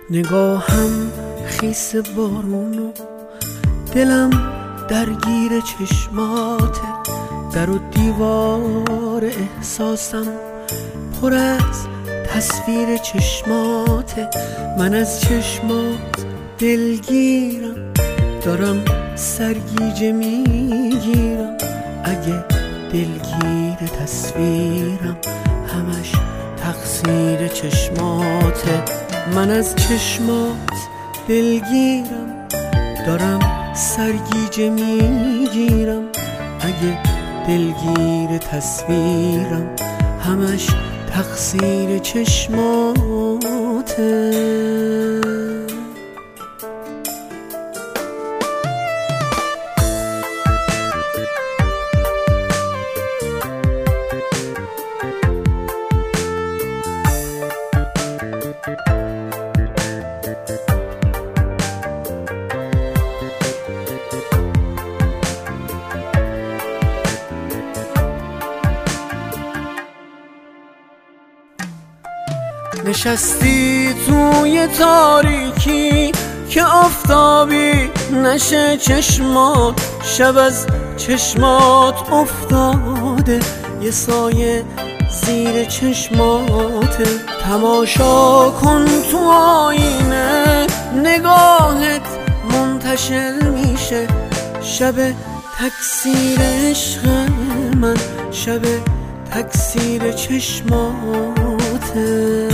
نگاهم خیس بارونو، دلم درگیر چشماته، در و دیوار احساسم پر از تصویر چشماته. من از چشمات دلگیرم، دارم سرگیجه میگیرم. اگه دلگیر تصویرم، همش تقصیر چشماته. من از چشمات دلگیرم، دارم سرگیجه میگیرم. اگه دلگیر تصویرم، همش تقصیر چشماته. نشستی توی تاریکی که آفتابی نشه چشمات، شب از چشمات افتاده یه سایه زیر چشماته. تماشا کن تو آینه، نگاهت منتشر میشه. شب تکثیر عشق من، شب تکثیر چشماته.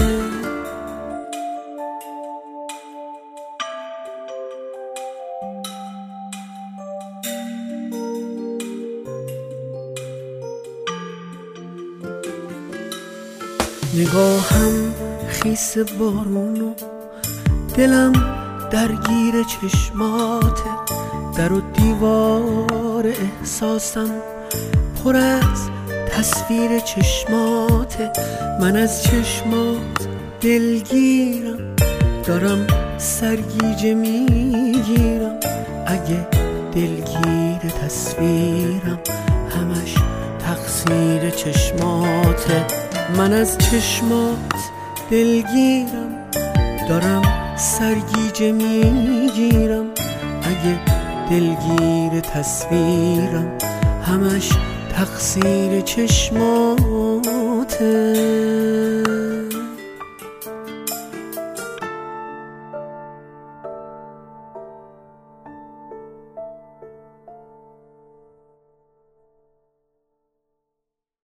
نگاهم خیس بارونو، دلم درگیر چشماته، در و دیوار احساسم پر از تصویر چشماته. من از چشمات دلگیرم، دارم سرگیجه میگیرم. اگه دلگیر تصویرم، همش تقصیر چشماته. من از چشمات دلگیرم، دارم سرگیجه میگیرم. اگه دلگیر تصویرم، همش تقصیر چشماته.